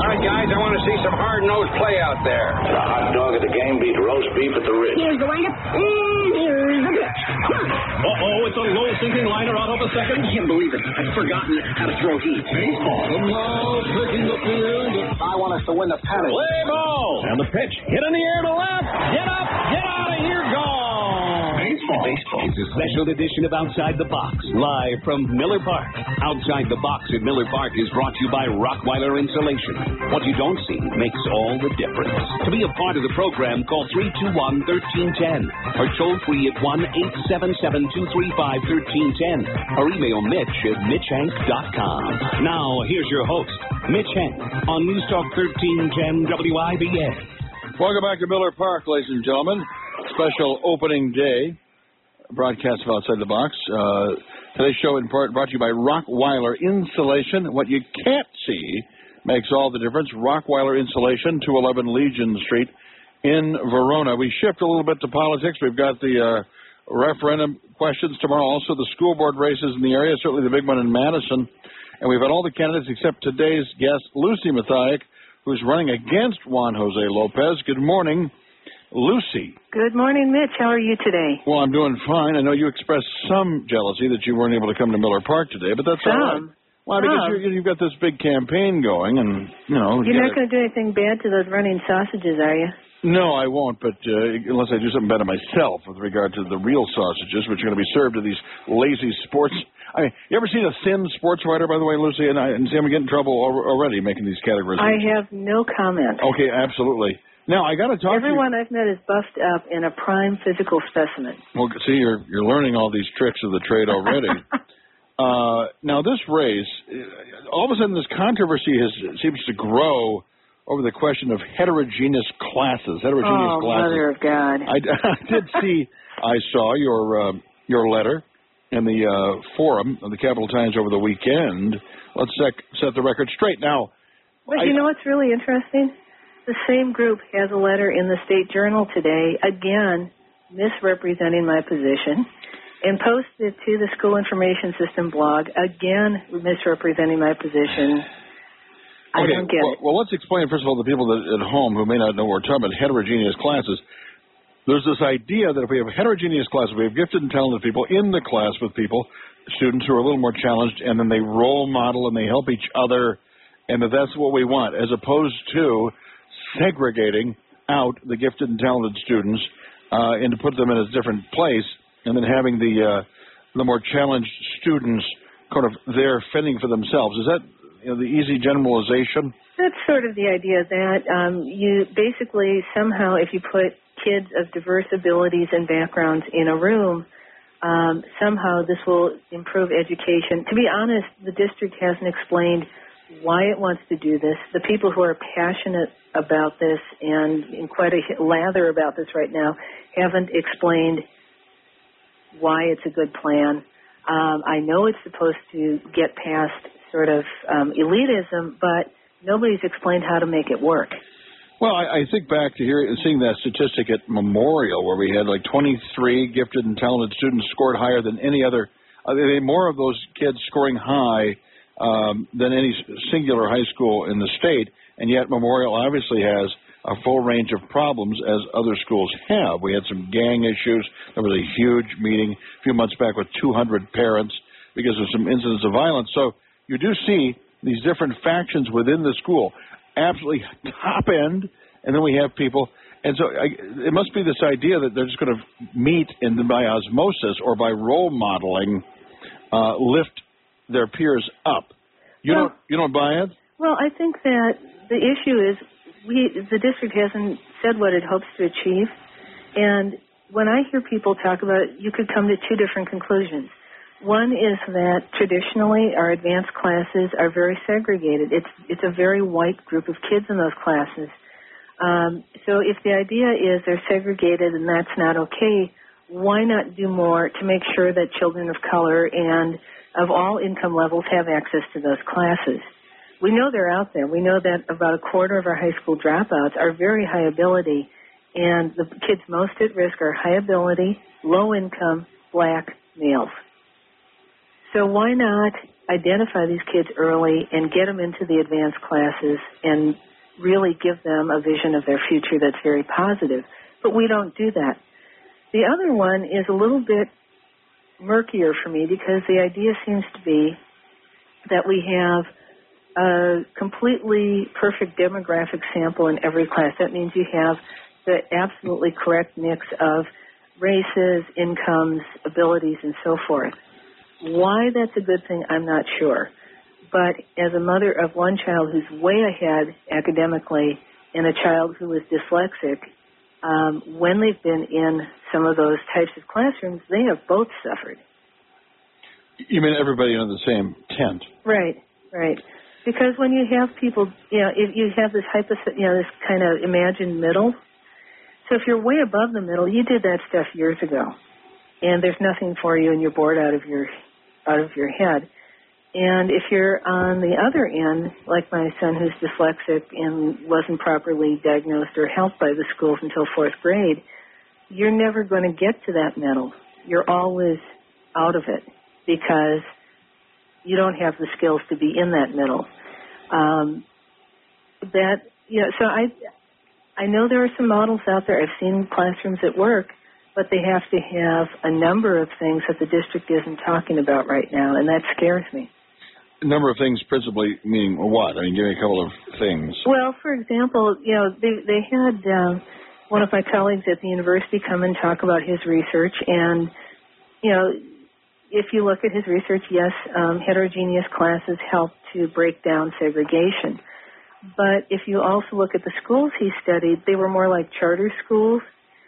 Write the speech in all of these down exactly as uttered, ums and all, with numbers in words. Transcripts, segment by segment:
right, guys, I want to see some hard-nosed play out there. The hot dog at the game beat roast beef at the Ritz. Here's the windup, and here's the pitch. Uh-oh, it's a low-sinking liner out of a second. I can't believe it. I've forgotten how to throw heat. Baseball. The ball picking up the end. I want us to win the pennant. Play ball. And the pitch. Hit in the air to left. Get up. Get out of here. Gone. Baseball. Baseball. It's a special edition of Outside the Box, live from Miller Park. Outside the Box at Miller Park is brought to you by Rockweiler Insulation. What you don't see makes all the difference. To be a part of the program, call three two one, one three one zero or toll free at one eight seven seven, two three five, one three one zero or email Mitch at mitch hank dot com. Now, here's your host, Mitch Hank, on News Talk thirteen ten W I B A. Welcome back to Miller Park, ladies and gentlemen. Special opening day broadcast of Outside the Box. Uh, today's show in part brought to you by Rockweiler Insulation. What you can't see makes all the difference. Rockweiler Insulation, two eleven Legion Street in Verona. We shift a little bit to politics. We've got the uh, referendum questions tomorrow. Also, the school board races in the area, certainly the big one in Madison. And we've had all the candidates except today's guest, Lucy Mathiak, who's running against Juan Jose Lopez. Good morning, Lucy. Good morning, Mitch. How are you today? Well, I'm doing fine. I know you expressed some jealousy that you weren't able to come to Miller Park today, but that's some. all right. Well, because some. you're, you've got this big campaign going, and, you know... You're you not going to do anything bad to those running sausages, are you? No, I won't, but uh, unless I do something better myself with regard to the real sausages, which are going to be served to these lazy sports... I mean, you ever seen a thin sports writer, by the way, Lucy? And, I, and see, I'm getting in trouble already making these categories. I have no comment. Okay, absolutely. Now, I got to talk Everyone to you. I've met is buffed up in a prime physical specimen. Well, see, you're you're learning all these tricks of the trade already. uh, now, this race, all of a sudden, this controversy has seems to grow over the question of heterogeneous classes. Heterogeneous oh, classes. Mother of God! I, I did see. I saw your uh, your letter in the uh, forum of the Capital Times over the weekend. Let's sec- set the record straight now. But I, you know what's really interesting? The same group has a letter in the State Journal today, again, misrepresenting my position, and posted to the School Information System blog, again, misrepresenting my position. I okay, don't get well, it. Well, let's explain, first of all, to people that, at home who may not know what we're talking about, heterogeneous classes. There's this idea that if we have heterogeneous classes, we have gifted and talented people in the class with people, students who are a little more challenged, and then they role model and they help each other, and that that's what we want, as opposed to segregating out the gifted and talented students uh, and to put them in a different place, and then having the uh, the more challenged students kind of there fending for themselves. Is that you know, the easy generalization? That's sort of the idea that um, you basically somehow, if you put kids of diverse abilities and backgrounds in a room, um, somehow this will improve education. To be honest, the district hasn't explained why it wants to do this. The people who are passionate about this and in quite a lather about this right now haven't explained why it's a good plan. Um, I know it's supposed to get past sort of um, elitism, but nobody's explained how to make it work. Well, I, I think back to here and seeing that statistic at Memorial where we had like twenty-three gifted and talented students scored higher than any other. Uh, more of those kids scoring high um, than any singular high school in the state, and yet Memorial obviously has a full range of problems as other schools have. We had some gang issues. There was a huge meeting a few months back with two hundred parents because of some incidents of violence. So you do see these different factions within the school, absolutely top end, and then we have people. And so I, it must be this idea that they're just going to meet and by osmosis or by role modeling uh, lift their peers up. You well, don't you don't buy it? Well, I think that the issue is we the district hasn't said what it hopes to achieve. And when I hear people talk about it, you could come to two different conclusions. One is that traditionally our advanced classes are very segregated. It's it's a very white group of kids in those classes. Um, so if the idea is they're segregated and that's not okay, why not do more to make sure that children of color and of all income levels have access to those classes? We know they're out there. We know that about a quarter of our high school dropouts are very high ability, and the kids most at risk are high ability, low income, black males. So why not identify these kids early and get them into the advanced classes and really give them a vision of their future that's very positive. But we don't do that. The other one is a little bit murkier for me because the idea seems to be that we have a completely perfect demographic sample in every class. That means you have the absolutely correct mix of races, incomes, abilities, and so forth. Why that's a good thing, I'm not sure. But as a mother of one child who's way ahead academically and a child who is dyslexic, um, when they've been in some of those types of classrooms, they have both suffered. You mean everybody under the same tent? Right, right. Because when you have people, you know, if you have this hypo, you know, this kind of imagined middle. So if you're way above the middle, you did that stuff years ago, and there's nothing for you, and you're bored out of your out of your head. And if you're on the other end, like my son who's dyslexic and wasn't properly diagnosed or helped by the schools until fourth grade, you're never going to get to that middle. You're always out of it because you don't have the skills to be in that middle. Um, that, you know, so I, I know there are some models out there. I've seen classrooms at work, but they have to have a number of things that the district isn't talking about right now, and that scares me. A number of things, principally meaning what? I mean, give me a couple of things. Well, for example, you know, they they had um, one of my colleagues at the university come and talk about his research, and you know, if you look at his research, yes, um, heterogeneous classes help to break down segregation. But if you also look at the schools he studied, they were more like charter schools.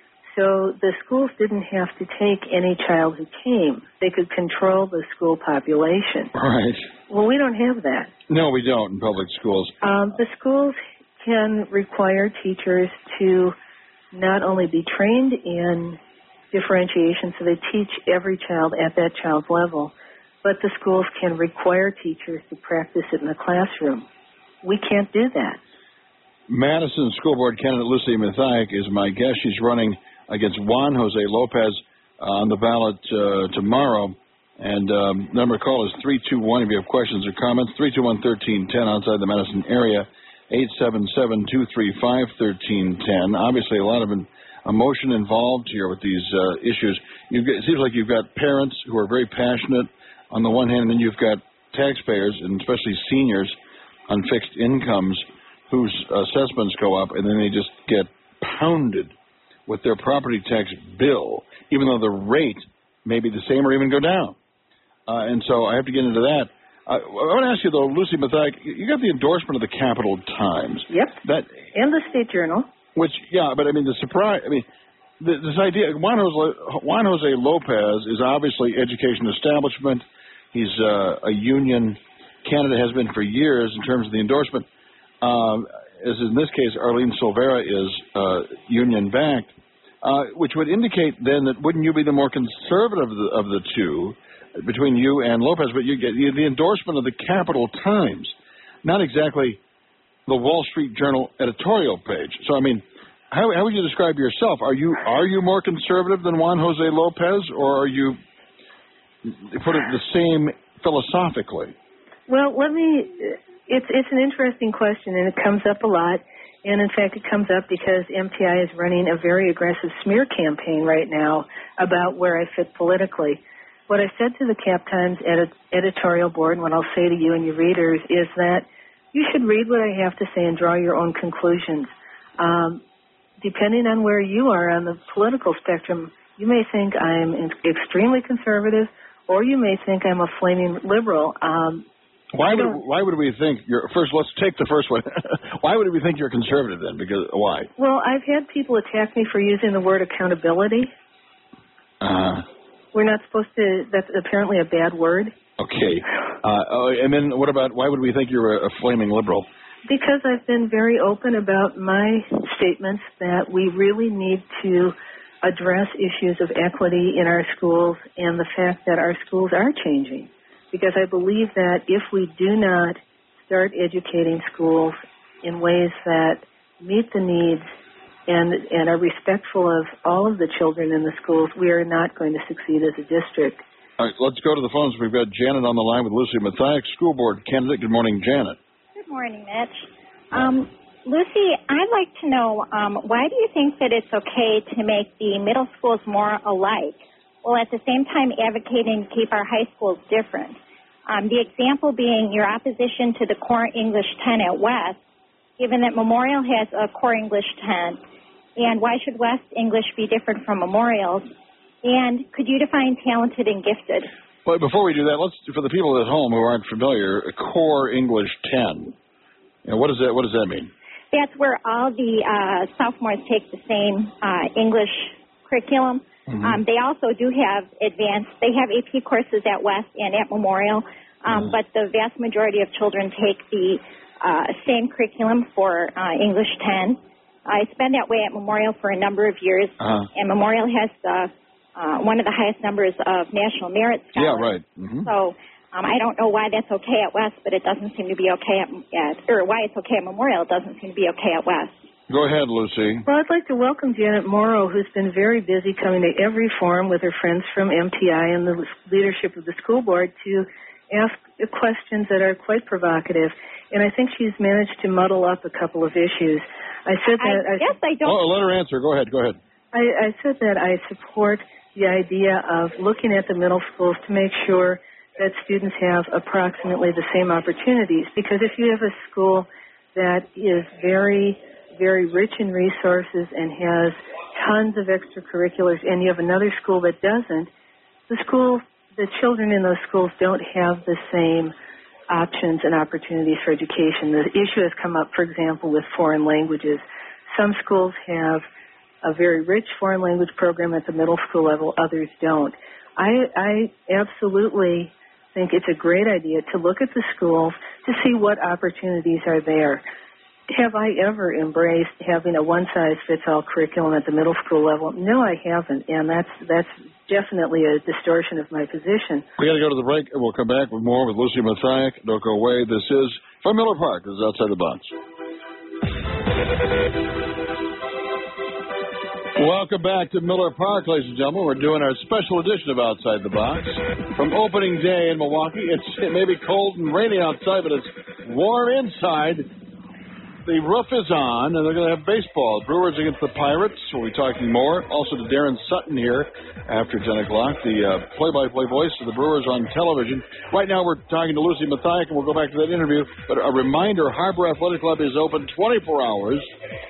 So the schools didn't have to take any child who came. They could control the school population. Right. Well, we don't have that. No, we don't in public schools. Um, the schools can require teachers to not only be trained in differentiation, so they teach every child at that child's level, but the schools can require teachers to practice it in the classroom. We can't do that. Madison School Board candidate Lucy Mathiak is my guest. She's running against Juan Jose Lopez uh, on the ballot uh, tomorrow. And um, number to call is three two one if you have questions or comments. three two one, one three one zero outside the Madison area. eight seven seven, two three five, one three one zero. Obviously, a lot of emotion involved here with these uh, issues. You've got, it seems like you've got parents who are very passionate on the one hand, and then you've got taxpayers, and especially seniors on fixed incomes, whose assessments go up, and then they just get pounded with their property tax bill, even though the rate may be the same or even go down. Uh, and so I have to get into that. Uh, I want to ask you, though, Lucy Mathiak, you got the endorsement of the Capital Times. Yep. That and the State Journal. Which, yeah, but I mean, the surprise, I mean, the, this idea, Juan Jose, Juan Jose Lopez is obviously education establishment. He's uh, a union candidate, has been for years in terms of the endorsement. Uh, as in this case, Arlene Silvera is uh, union-backed, uh, which would indicate then that wouldn't you be the more conservative of the, of the two between you and Lopez, but you get you, the endorsement of the Capital Times, not exactly the Wall Street Journal editorial page. So, I mean, how, how would you describe yourself? Are you are you more conservative than Juan Jose Lopez, or are you, put it the same philosophically? Well, let me... It's it's an interesting question, and it comes up a lot. And, in fact, it comes up because M T I is running a very aggressive smear campaign right now about where I fit politically. What I said to the Cap Times edit, editorial board, and what I'll say to you and your readers, is that you should read what I have to say and draw your own conclusions. Um, depending on where you are on the political spectrum, you may think I'm extremely conservative, or you may think I'm a flaming liberal. Um Why would why would we think you're first? Let's take the first one. Why would we think you're conservative then? Because why? Well, I've had people attack me for using the word accountability. Uh, We're not supposed to. That's apparently a bad word. Okay. Uh, oh, and then what about? Why would we think you're a, a flaming liberal? Because I've been very open about my statements that we really need to address issues of equity in our schools and the fact that our schools are changing. Because I believe that if we do not start educating schools in ways that meet the needs and and are respectful of all of the children in the schools, we are not going to succeed as a district. All right, let's go to the phones. We've got Janet on the line with Lucy Mathiak, school board candidate. Good morning, Janet. Good morning, Mitch. Um, Lucy, I'd like to know, um, why do you think that it's okay to make the middle schools more alike, while at the same time advocating to keep our high schools different? Um, the example being your opposition to the core English ten at West, given that Memorial has a core English ten, and why should West English be different from Memorial's? And could you define talented and gifted? But before we do that, let's for the people at home who aren't familiar, a core English ten. You know, what does that what does that mean? That's where all the uh, sophomores take the same uh, English curriculum. Mm-hmm. Um, they also do have advanced, they have A P courses at West and at Memorial, um, mm-hmm. but the vast majority of children take the uh, same curriculum for uh, English ten. I spent that way at Memorial for a number of years, uh-huh. and Memorial has the, uh, one of the highest numbers of national merit scholars. Yeah, right. Mm-hmm. So um, I don't know why that's okay at West, but it doesn't seem to be okay at, at, or why it's okay at Memorial, it doesn't seem to be okay at West. Go ahead, Lucy. Well, I'd like to welcome Janet Morrow, who's been very busy coming to every forum with her friends from M T I and the leadership of the school board to ask questions that are quite provocative. And I think she's managed to muddle up a couple of issues. I said that. I, I yes, I don't. Oh, let her answer. Go ahead. Go ahead. I, I said that I support the idea of looking at the middle schools to make sure that students have approximately the same opportunities. Because if you have a school that is very very rich in resources and has tons of extracurriculars, and you have another school that doesn't, the school, the children in those schools don't have the same options and opportunities for education. The issue has come up, for example, with foreign languages. Some schools have a very rich foreign language program at the middle school level, others don't. I, I absolutely think it's a great idea to look at the schools to see what opportunities are there. Have I ever embraced having a one-size-fits-all curriculum at the middle school level? No, I haven't, and that's that's definitely a distortion of my position. We got to go to the break, and we'll come back with more with Lucy Mathiak. Don't go away. This is from Miller Park. This is Outside the Box. Welcome back to Miller Park, ladies and gentlemen. We're doing our special edition of Outside the Box. From opening day in Milwaukee, it's it may be cold and rainy outside, but it's warm inside. The roof is on, and they're going to have baseball. Brewers against the Pirates. We'll be talking more. Also to Darren Sutton here after ten o'clock, the uh, play-by-play voice of the Brewers on television. Right now we're talking to Lucy Mathiak, and we'll go back to that interview. But a reminder, Harbor Athletic Club is open twenty-four hours,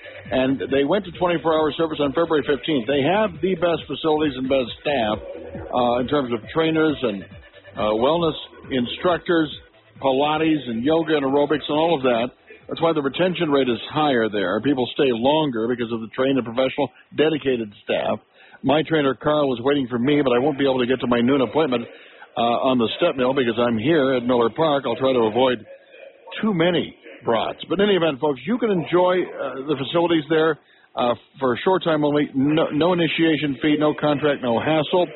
and they went to twenty-four hour service on February fifteenth. They have the best facilities and best staff uh, in terms of trainers and uh, wellness instructors, Pilates and yoga and aerobics and all of that. That's why the retention rate is higher there. People stay longer because of the trained and professional, dedicated staff. My trainer, Carl, is waiting for me, but I won't be able to get to my noon appointment uh, on the step mill because I'm here at Miller Park. I'll try to avoid too many brats. But in any event, folks, you can enjoy uh, the facilities there uh, for a short time only. No, no initiation fee, no contract, no hassle.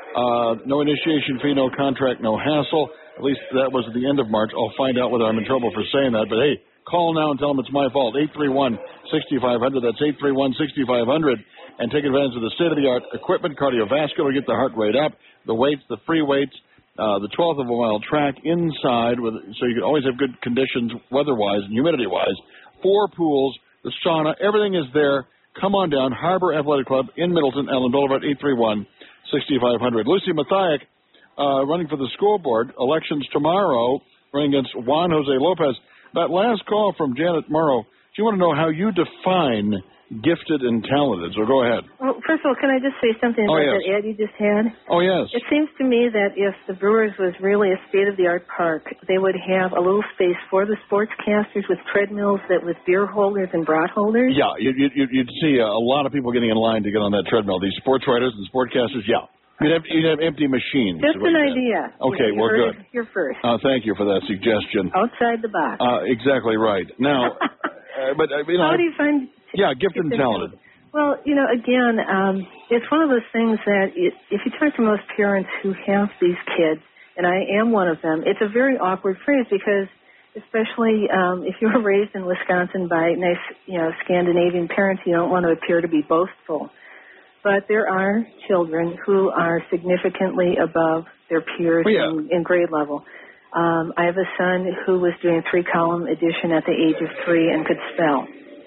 Uh, no initiation fee, no contract, no hassle. At least that was at the end of March. I'll find out whether I'm in trouble for saying that. But, hey, call now and tell them it's my fault. eight three one, six five zero zero. That's eight three one, six five zero zero. And take advantage of the state-of-the-art equipment, cardiovascular, get the heart rate up, the weights, the free weights, uh, the twelfth of a mile track inside, with, so you can always have good conditions weather-wise and humidity-wise. Four pools, the sauna, everything is there. Come on down, Harbor Athletic Club in Middleton, Allen Boulevard, eight three one, six five zero zero. Lucy Mathiak, uh, running for the school board. Elections tomorrow, running against Juan Jose Lopez. That last call from Janet Morrow, do you want to know how you define gifted and talented? So go ahead. Well, first of all, can I just say something oh, about yes. that ad you just had? Oh, yes. It seems to me that if the Brewers was really a state-of-the-art park, they would have a little space for the sportscasters with treadmills that with beer holders and brat holders. Yeah, you, you, you'd see a lot of people getting in line to get on that treadmill. These sports writers and sportcasters, yeah. You'd have, you'd have empty machines. Just an idea. Okay, you well, good. You're first. Uh, thank you for that suggestion. Outside the box. Uh, exactly right. Now, uh, but uh, you know, how do you find? Yeah, gifted and talented. Well, you know, again, um, it's one of those things that it, if you talk to most parents who have these kids, and I am one of them, it's a very awkward phrase because, especially um, if you were raised in Wisconsin by nice, you know, Scandinavian parents, you don't want to appear to be boastful. But there are children who are significantly above their peers Well, yeah. in, in grade level. Um, I have a son who was doing three-column addition at the age of three and could spell.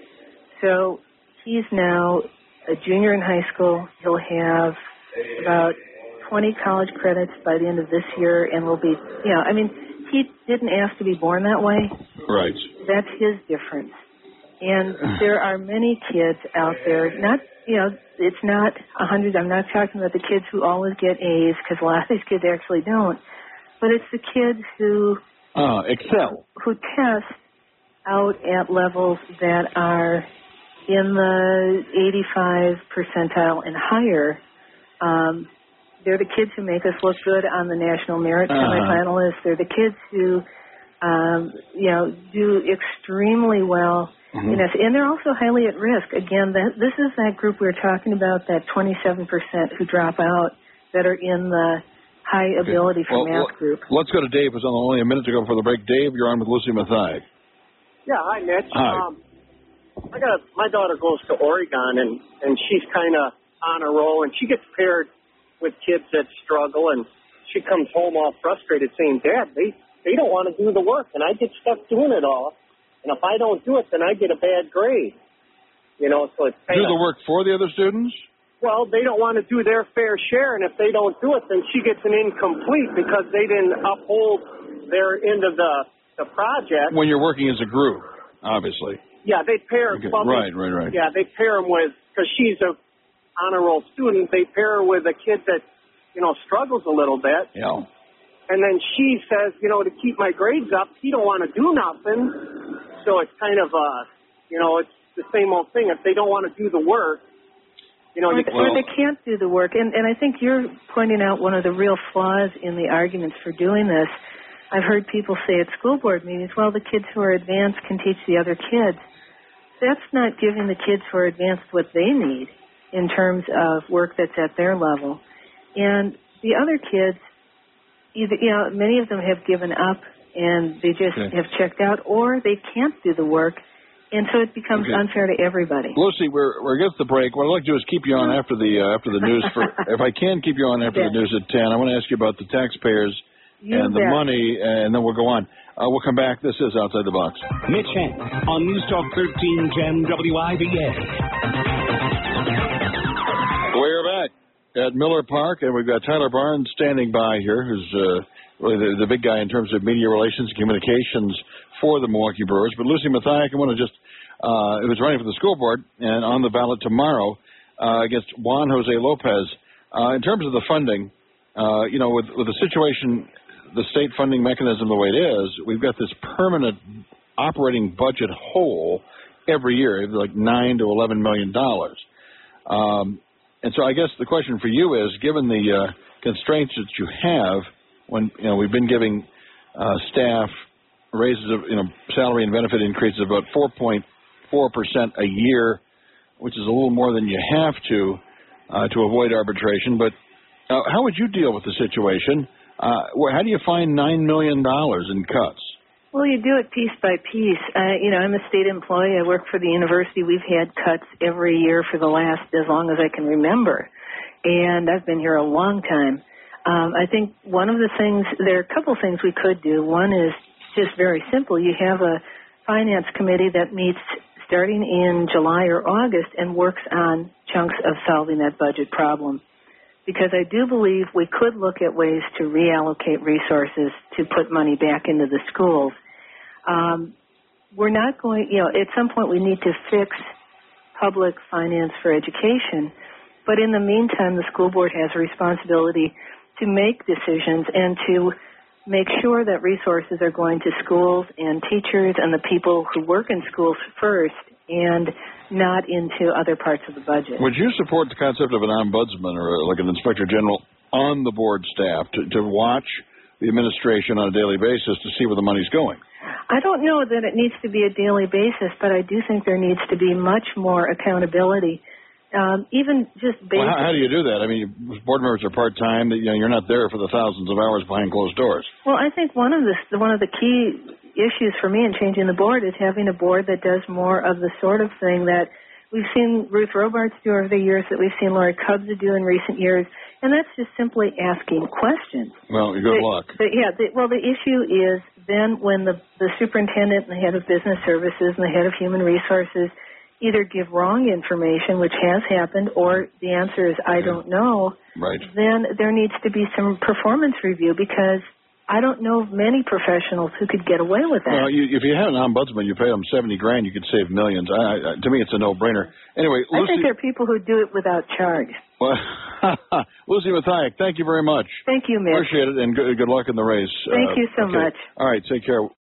So he's now a junior in high school. He'll have about twenty college credits by the end of this year, and will be, you know, I mean, he didn't ask to be born that way. Right. That's his difference. And there are many kids out there, not, you know, it's not a hundred, I'm not talking about the kids who always get A's, because a lot of these kids actually don't, but it's the kids who uh, excel, who test out at levels that are in the eighty-five percentile and higher. Um, they're the kids who make us look good on the national merit uh-huh. semifinalists. They're the kids who, um, you know, do extremely well. Mm-hmm. You know, and they're also highly at risk. Again, that, this is that group we were talking about, that twenty-seven percent who drop out that are in the high ability okay. for well, math group. Let's go to Dave, who's on only a minute to go before the break. Dave, you're on with Lucy Mathiak. Yeah, hi, Mitch. Hi. Um, I got a, my daughter goes to Oregon, and, and she's kind of on a roll, and she gets paired with kids that struggle, and she comes home all frustrated saying, Dad, they, they don't want to do the work, and I get stuck doing it all. And if I don't do it, then I get a bad grade. You know, so it's kind Do of, the work for the other students? well, they don't want to do their fair share, and if they don't do it, then she gets an incomplete because they didn't uphold their end of the, the project. When you're working as a group, obviously. Yeah, they pair. Okay. Well, Right, they, right, right. Yeah, they pair them with, because she's a honor roll student, they pair her with a kid that, you know, struggles a little bit. Yeah. And then she says, you know, to keep my grades up, he don't want to do nothing. So it's kind of, uh, you know, it's the same old thing. If they don't want to do the work, you know, Or, you or they can't do the work. And, and I think you're pointing out one of the real flaws in the arguments for doing this. I've heard people say at school board meetings, well, the kids who are advanced can teach the other kids. That's not giving the kids who are advanced what they need in terms of work that's at their level. And the other kids, either, you know, many of them have given up and they just okay. have checked out, or they can't do the work, and so it becomes okay. unfair to everybody. Lucy, we're we're against the break. What I'd like to do is keep you on after the uh, after the news. For if I can keep you on after Yeah. the news at ten, I want to ask you about the taxpayers You and the bet. money, and then we'll go on. Uh, we'll come back. This is Outside the Box. Mitch Hank on News Talk thirteen ten W I B A. We're back at Miller Park, and we've got Tyler Barnes standing by here, who's uh, really the, the big guy in terms of media relations and communications for the Milwaukee Brewers. But Lucy Mathiak, I want to just, uh, who's running for the school board and on the ballot tomorrow uh, against Juan Jose Lopez. Uh, in terms of the funding, uh, you know, with, with the situation, the state funding mechanism the way it is, we've got this permanent operating budget hole every year, like nine to eleven million dollars. Um, and so I guess the question for you is, given the uh, constraints that you have, when you know we've been giving uh, staff raises of you know salary and benefit increases of about four point four percent a year, which is a little more than you have to uh, to avoid arbitration. But uh, how would you deal with the situation? Uh, wh- how do you find nine million dollars in cuts? Well, you do it piece by piece. Uh, you know, I'm a state employee. I work for the university. We've had cuts every year for the last as long as I can remember, and I've been here a long time. Um, I think one of the things, there are a couple things we could do. One is just very simple. You have a finance committee that meets starting in July or August and works on chunks of solving that budget problem. Because I do believe we could look at ways to reallocate resources to put money back into the schools. Um, we're not going, you know, at some point we need to fix public finance for education. But in the meantime, the school board has a responsibility to make decisions and to make sure that resources are going to schools and teachers and the people who work in schools first and not into other parts of the budget. Would you support the concept of an ombudsman or like an inspector general on the board staff to, to watch the administration on a daily basis to see where the money's going? I don't know that it needs to be a daily basis, but I do think there needs to be much more accountability. Um, even just basic. Well, how, how do you do that? I mean, board members are part-time. You know, you're not there for the thousands of hours behind closed doors. Well, I think one of the one of the key issues for me in changing the board is having a board that does more of the sort of thing that we've seen Ruth Robarts do over the years, that we've seen Lori Cubs do in recent years, and that's just simply asking questions. Well, good the, luck. The, yeah, the, well, the issue is then when the, the superintendent and the head of business services and the head of human resources either give wrong information, which has happened, or the answer is I don't know, right. then there needs to be some performance review, because I don't know of many professionals who could get away with that. Well, you, if you had an ombudsman, you pay them seventy grand, you could save millions. I, I, to me, it's a no-brainer. Anyway, I Lucy, think there are people who do it without charge. Well, Lucy Mathiak, thank you very much. Thank you, Mitch. Appreciate it, and good, good luck in the race. Thank uh, you so okay. much. All right, take care.